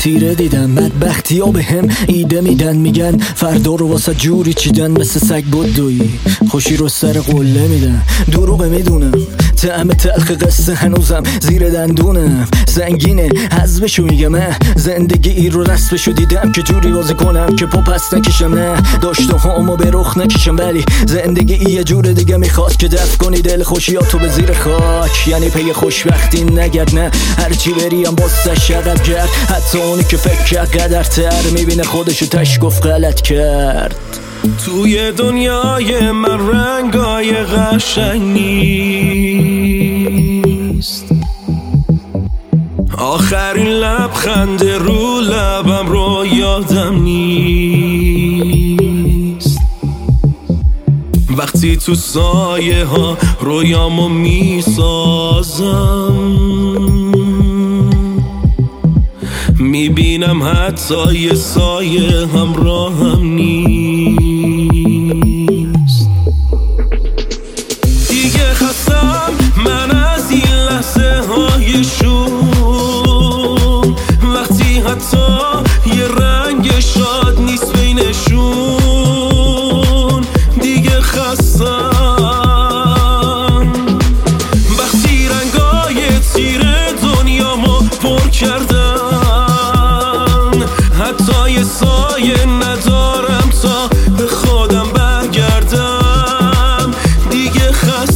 تیره دیدم، بدبختی ها به هم ایده میدن، میگن فردا رو واسه جوری چیدن، مثل سگ بدویی خوشی رو سر قله میدن. دروغه میدونم، طعم تلخ قصه هنوزم زیر دندونم، زنگینه حذفشو میگم. زندگی ای رو رسمشو دیدم که جوری بازی کنم که پا پس نکشم، نه داشته هامو به رخ نکشم، ولی زندگی ای یه جور دیگه میخواد که دفع کنی دل خوشیاتو به زیر خاک. یعنی پی خوشبختی نگرد، نه هرچی بریم باستش عقب گرد، حتی اونی که فکر کرد قدرتر میبینه خودشو تش گفت غلط کرد. توی دنیای من رنگای قشنگ نیست، آخرین لبخند رو لبم رو یادم نیست، وقتی تو سایه ها رویامو میسازم، میبینم حتی یه سایه همراهم نیست. دیگه خستم من از این لحظه های شوم، وقتی حتی یه رنگ شاد نیست بینشون. دیگه خستم وقتی رنگای تیر دنیامو پر کردم، حتی یه سایه ندارم تا به خودم برگردم. دیگه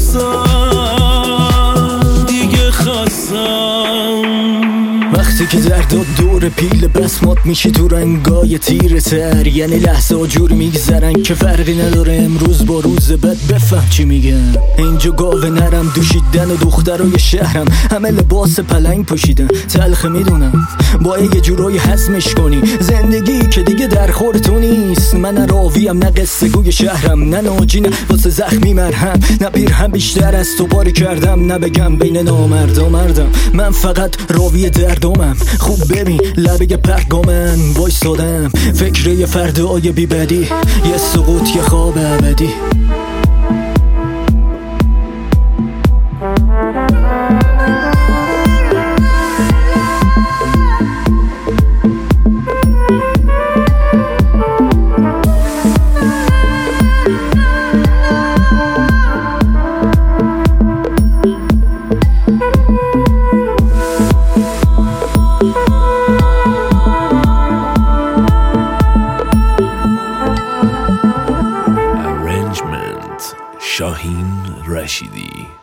خستم، دیگه خستم. وقتی که درداد دور پیل بسمات میشه تو رنگای تیره تر، یعنی لحظه ها جور میگذرن که فرقی نداره امروز با روز بعد. بفهم چی میگن، اینجا گاوه نرم دوشیدن و دخترای شهرم همه لباس پلنگ پوشیدن. تلخ میدونم باید یه جورایی هضمش کنی، زندگی که دیگه در خور تو نیست. من راویم نه قصه گوی شهرم، نه ناجی نه واسه زخمی مرهم، نه پیرهم بیشتر از تو باری کردم، نه بگم بین نامردا مردم. من فقط راوی دردامم، خوب ببین لبه پرگامن وایسادم، فکر یه فردای بی بدی، یه سقوط یه خواب ابدی. شاهین رشیدی.